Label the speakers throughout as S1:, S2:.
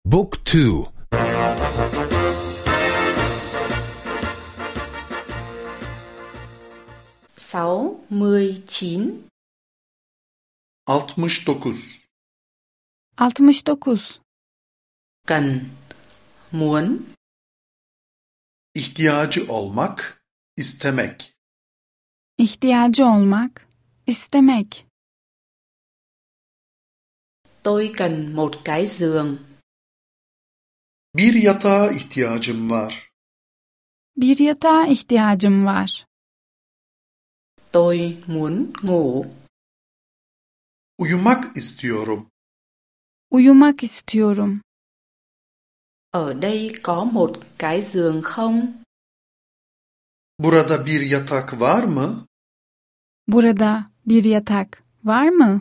S1: Book 2.
S2: 69
S3: 69.
S4: 69.
S2: Cần, muốn,
S3: İhtiyacı olmak, istemek.
S4: İhtiyacı olmak, istemek.
S2: tôi cần một cái giường.
S3: Bir yatağa ihtiyacım var.
S4: Bir yatağa ihtiyacım var.
S2: Tôi muốn ngủ.
S3: Uyumak istiyorum.
S4: Uyumak istiyorum.
S2: Ở đây có một cái giường không?
S3: Burada bir yatak var mı?
S4: Burada bir yatak var mı?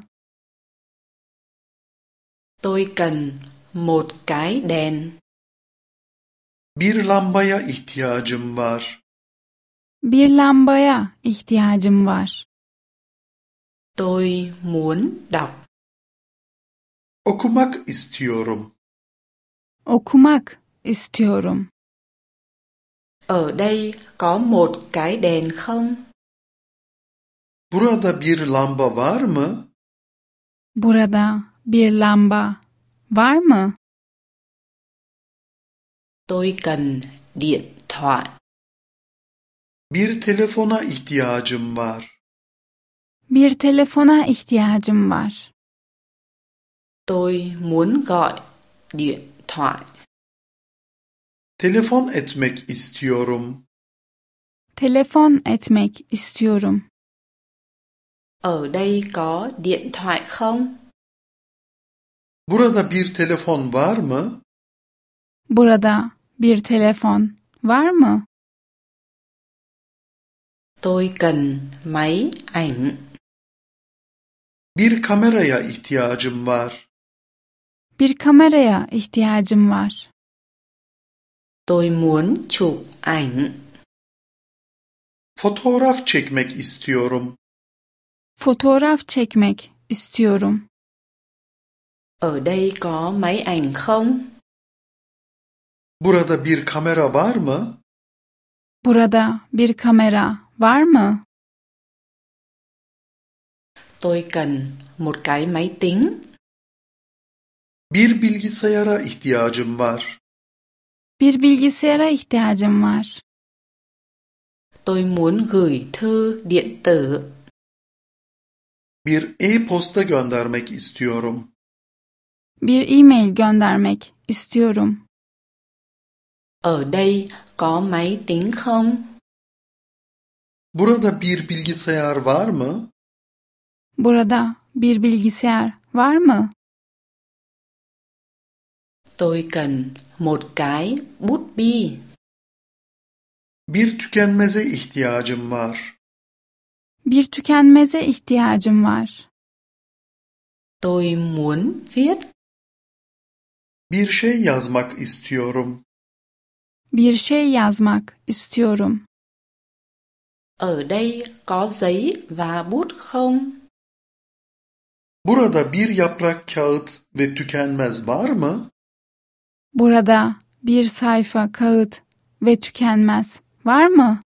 S2: Tôi cần một cái đèn.
S3: Bir lambaya ihtiyacım var.
S4: Bir lambaya ihtiyacım var.
S2: Tôi muốn đọc.
S3: Okumak istiyorum.
S4: Okumak istiyorum.
S2: Ở đây có một cái đèn không?
S3: Burada bir lamba var mı?
S4: Burada bir lamba var mı?
S2: Tôi cần điện thoại.
S3: Bir telefona ihtiyacım var.
S4: Bir telefona ihtiyacım var.
S2: Tôi muốn gọi điện thoại.
S3: Telefon etmek istiyorum.
S4: Telefon etmek istiyorum.
S2: Ở đây có điện thoại không?
S3: Burada bir telefon var mı?
S4: Burada bir telefon var mı?
S2: Tôi cần máy ảnh.
S3: Bir kameraya ihtiyacım var.
S4: Bir kameraya ihtiyacım var.
S2: Tôi muốn chụp ảnh.
S3: Fotoğraf çekmek istiyorum.
S4: Fotoğraf çekmek istiyorum.
S2: Ở đây có máy ảnh không?
S3: Burada bir kamera var mı?
S4: Burada bir kamera var mı?
S2: Tôi cần một cái máy tính.
S3: Bir bilgisayara ihtiyacım var.
S4: Bir bilgisayara ihtiyacım var.
S2: Tôi muốn gửi thư điện tử.
S3: Bir e-posta göndermek istiyorum.
S4: Bir e-mail göndermek istiyorum.
S2: Ở đây có máy tính không?
S3: Burada bir bilgisayar var mı?
S4: Burada bir bilgisayar var mı?
S2: Tôi cần một cái bút bi.
S3: Bir tükenmeze ihtiyacım var.
S4: Bir tükenmeze ihtiyacım var.
S2: Tôi muốn viết.
S3: Bir şey yazmak istiyorum.
S4: Bir şey yazmak istiyorum.
S2: Ở đây có giấy và bút không?
S3: Burada bir yaprak kağıt ve tükenmez var mı?
S4: Burada bir sayfa kağıt ve tükenmez var mı?